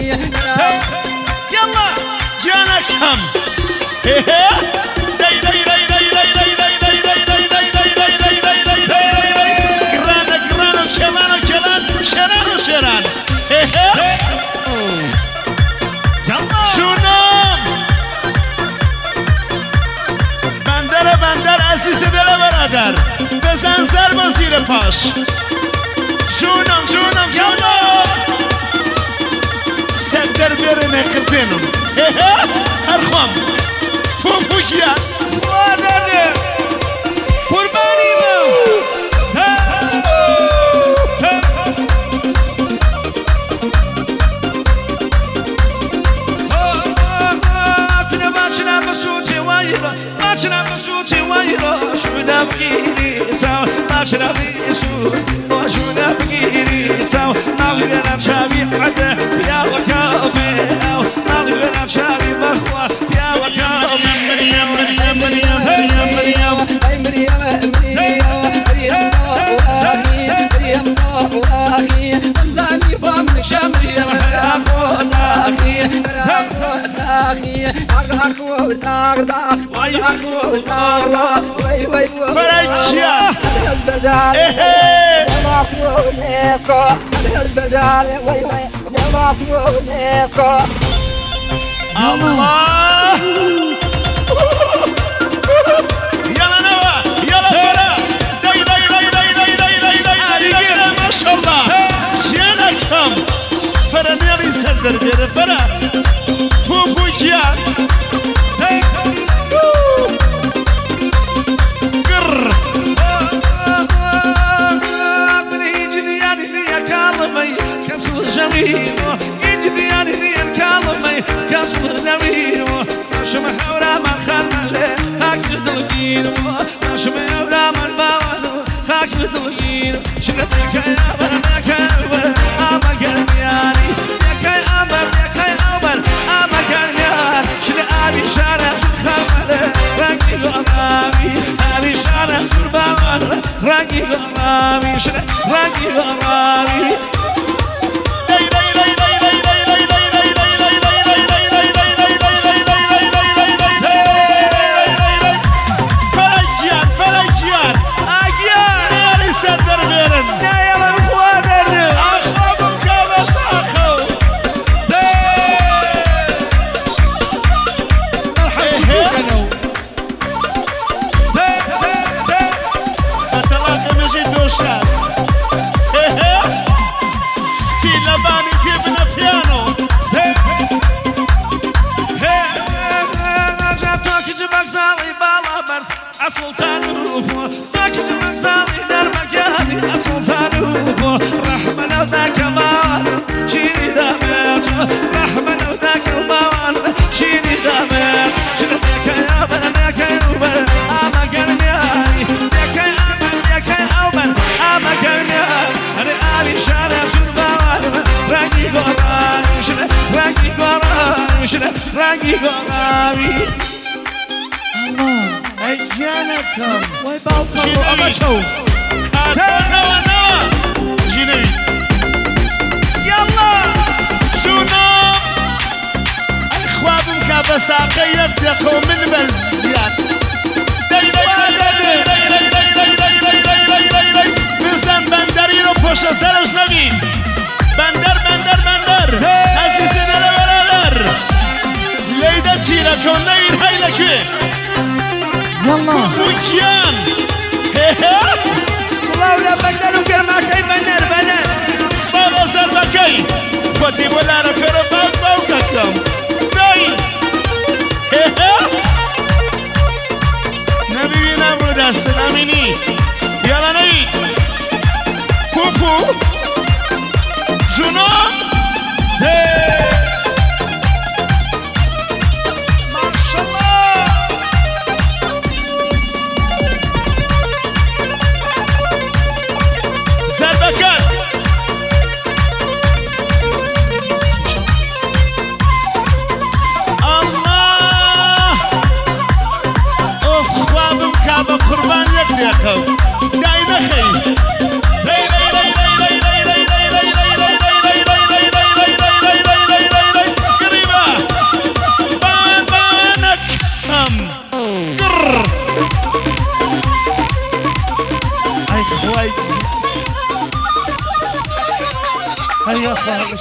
يلا جانا كم شران شونم بندر عزیز دل برادر بزن سر با زیر پاش جونم سدر برنه قدنم هرخوام پوپوکیا وادر قربانی من Marching shooting while you should have it out. Marching up the suit, or should have it out. Now we're gonna try it right there. Yeah, we're coming out. Now we're gonna try it, but yeah, we're الله يلا نوا يلا فرا داي ما شاء الله جينكم فرا نيري سردر جير فرا بوبوكيان قر كسر جميله يجري يعني الكلمة كسر جميله شو محاورة ما خلله هاك دلقينه شو محاورة ما البوانه هاك دلقينه شنتك يا بنا كلمة أما كلمياني يا كي أمر أما كلمياني شنو أبي شارع خمله رانجي غرامي أبي شارع بوانه رانجي غرامي شنو رانجي غرامي أصل تعرفه تاكل مغزالي در مكاني أصل تعرفه رحمة وذاك مال شيني دامت رحمة وذاك مال شيني دامت شنتك يا بنك يوبل أما كرمياني يك أوبل أما كرمياني أنا أبي شارع شربان رانجي قراني شنت رانجي قراني شنت رانجي قراني أجيانكم وين باوكم أما شو نوا جيني يلا شونا الخوابم كابساقي يبدأ من بزيات بزن بندری رو پشت سرش نبین بندر عزیز دل برادر لیده تیره کن نگیر هیلکوی يلا بوكيان صلاة ولا بقدر وكرماكي بنر صلاة وزربكي ودي ولا رفر باوككم داي نبي نمرد السلاميني يلا نبي بوبو جنو هيا اخوان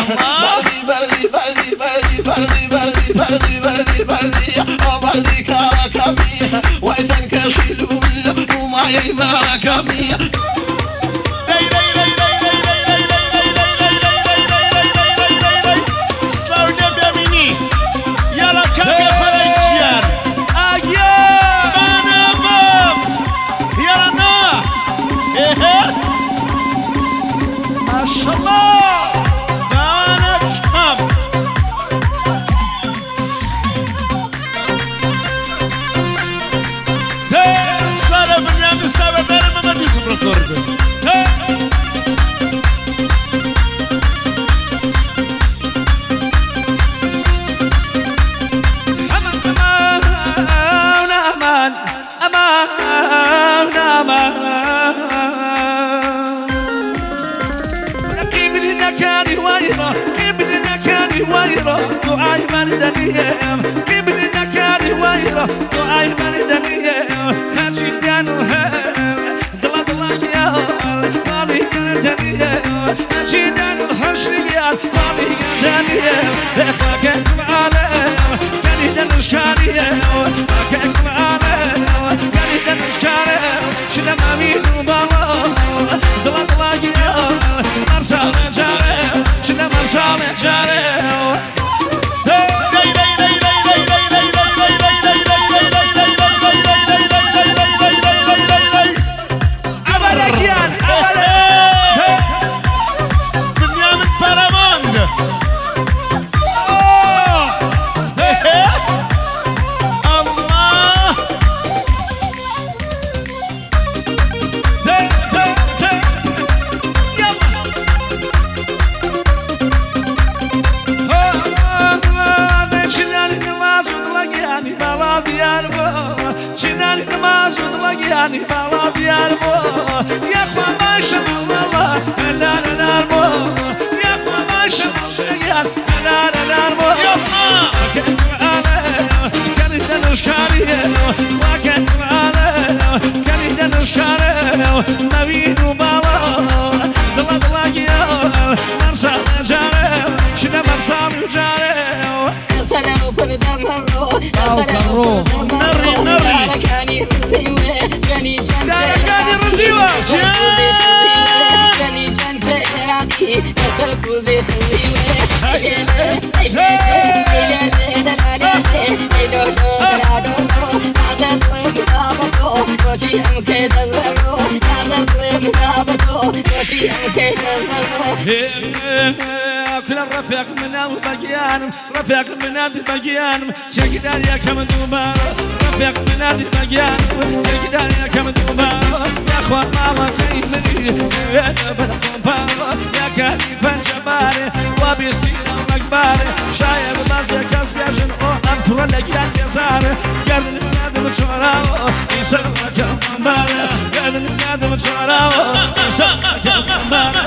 كل الرفيق من البقيان رفيق من البقيان تقدر يا كم دوبار رفيق من البقيان تقدر يا كم دوبار يا اخوان ما خيمني يا بالقبار يا كريم جباري وبيصير مقبار شايب ماسك اسبيجن او انفر لقيان يزار قال زاد مشوراو يسلمك مبار قال زاد مشوراو يسلمك مبار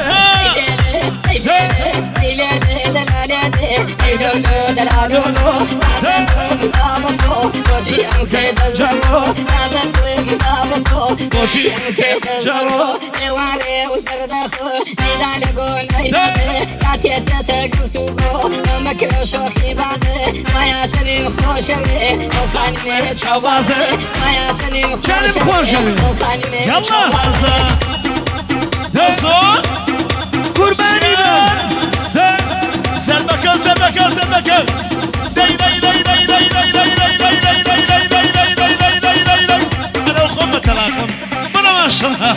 قرباني زربكة زربكة زربكة داي داي داي داي داي داي داي داي داي داي داي داي داي داي داي داي داي داي أنا وخمة تلاقم بنا ما شاء الله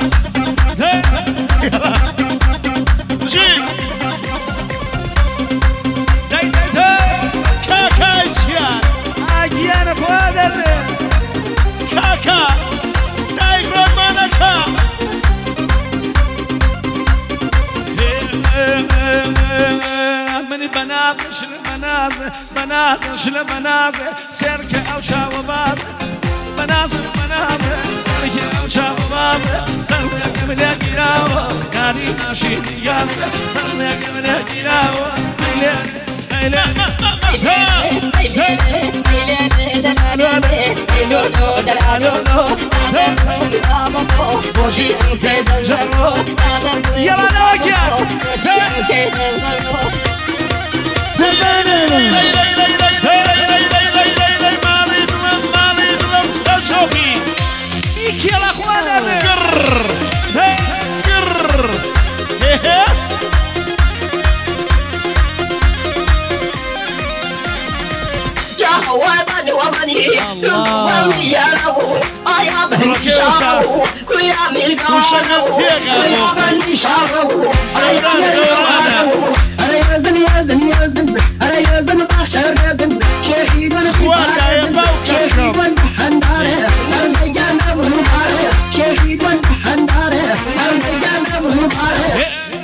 جي داي داي داي كاكا جيان أجيان فوادر كاكا داي غرمانكا شنو منازل سيرك او شاوباز منازل سيرك او شاوباز سلمي قبل يقراو كاري ماشي دياز سلمي قبل يقراو بوشي كيد جرو يلا نوكيا يلا اخوانا قر قر يا وطني وطني وطني يا ربو يا بني شارو يا ملكا يا بني شارو أنا يزن يزن يزن أنا يزن بحشر يزن شهيد ونخيط شهيد ونحنداره أنا جانا بمباره شهيد ونحنداره أنا جانا بمباره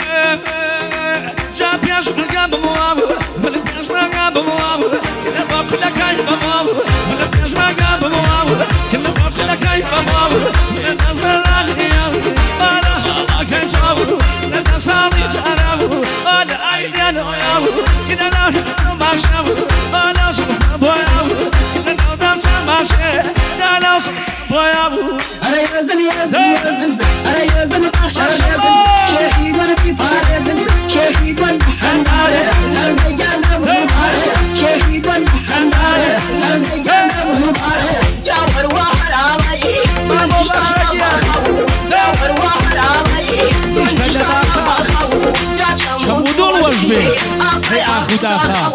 جابياش بالقلب مواب بالبياش بالقلب مواب كنا بقول لك هاي مواب بالبياش بالقلب مواب كنا بقول لك هاي مواب يا ناس بالغياب انا الله كان جاب لا صاري جراب انا ايدي انا وياه كنا لا ما شاف انا صبح بوياه كنا دانس ما شاف لا صبح بوياه أنا يزن يزن يزن أنا يزن بحشر يزن شهيد ونخيط شهيد ونحنداره أنا جانا بمباره شهيد ونحنداره أنا جانا بمباره جابر واحد علي ما مو بشكيا جابر واحد علي مش بدأ شمودو الوجبي هي أخو داخل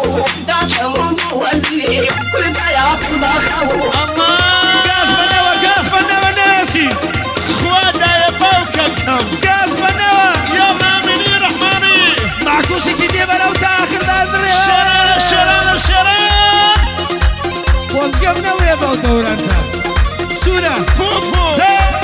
غاز بنوا ناسي خوادا يا باوككم غاز بنوا يا مامني رحماني معكوسي كي ديما لو تاخر لازري شران شران شران وزقبنا ويا باو دوران سورة بوبو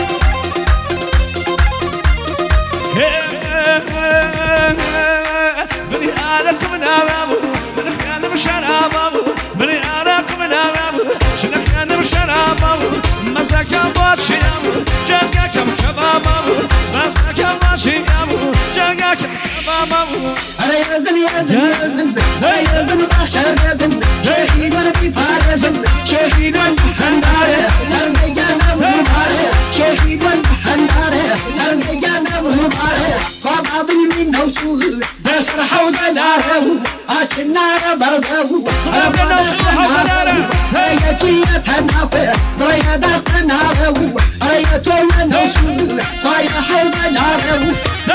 بني آلك من أمامه بني أنا مش أمامه بني آلك من أمامه شنك أنا مش أمامه مساك باشيام جاك كم كبابه مساك باشيام جاك كم كبابه أنا يزن يزن يزن أنا يزن بحشر يزن شهيد ونخيط يزن شهيد ونحنداره أنا جانا بمباره شهيد ونحنداره أنا جانا بمباره قطع بالمين وصول بسر حوزة لاره أشنار برزه صبرنا وصول حوزة لاره هيا كيا تنافر رايا دا تناره رايا تونا وصول رايا حوزة لاره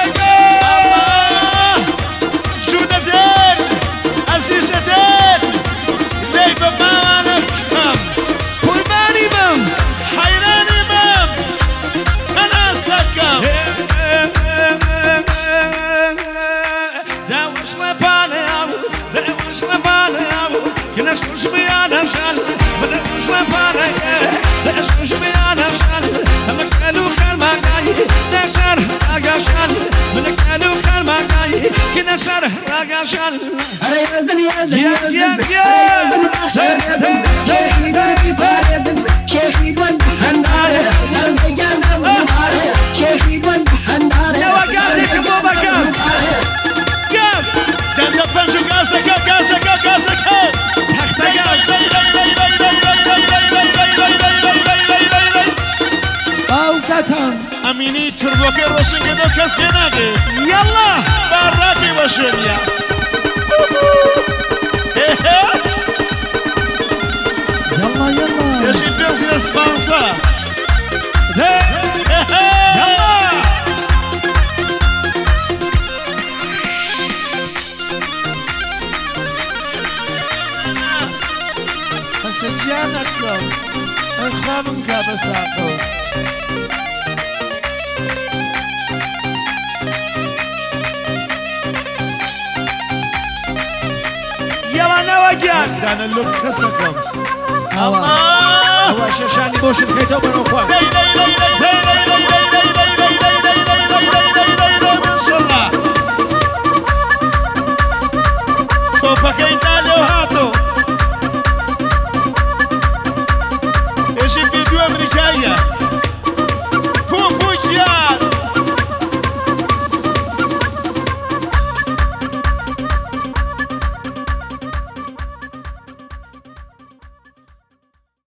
جودتين عزيزتين ليبا مامانكم قرباني بم حيراني بام أنا سكم داوش وبالي داوش وبالي كنا شوش بيانا شال داوش وبالي داوش بيانا شال هم كانوا خير ما جاي نشر أجاشال من كانوا خير ما جاي كنا شر أجاشال أنا يزن يزن يزن يا يزن بحشر يزن شهيد ونخيط يزن شهيد ونحنداره أنا جانا بمباره شهيد ونحنداره يا وقاسي كبوبا كاس كاس دنيا بنجو قاسك قاسك قاسك تحت كاس باوكتان أميني تربوكي روشن كدو كس كناكي يلا باراكي وشونيا يلا يلا يجي بيرزي اسبانسا يلا فسنجانكم اخوانك بساقو يلا نواجان دانا اللوك كسكم الله هو شاشاني بوش بخيتو بنو اخوان لي لي لي لي لي